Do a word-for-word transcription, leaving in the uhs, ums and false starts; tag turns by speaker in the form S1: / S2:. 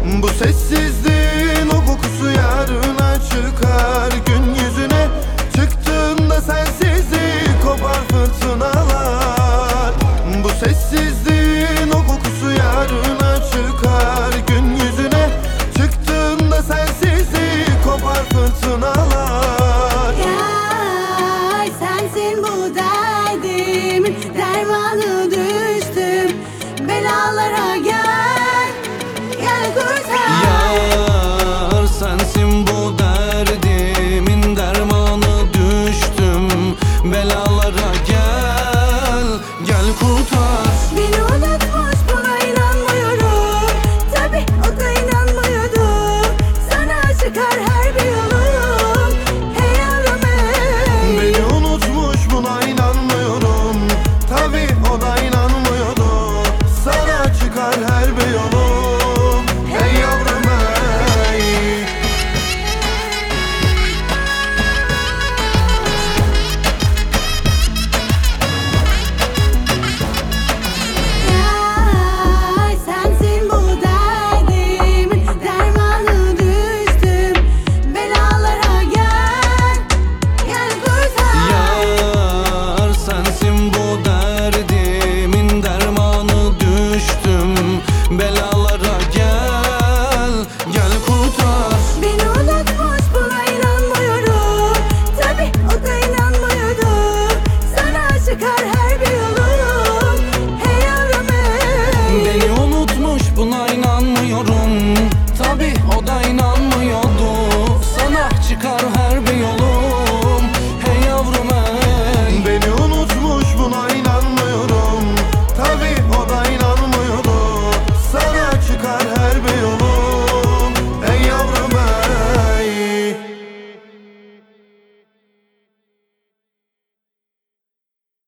S1: Bu sessizliğin o kokusu yarına çıkar. Gün yüzüne çıktığında sensizlik kopar fırtınalar. Bu sessizliğin o kokusu yarına çıkar. Gün yüzüne çıktığında sensizlik kopar fırtınalar.
S2: Yar sensin bu derdimin dermanı, düştüm belalara, gel gel kurtar.
S3: Yar sensin bu derdimin dermanı, düştüm belalara, gel gel kurtar.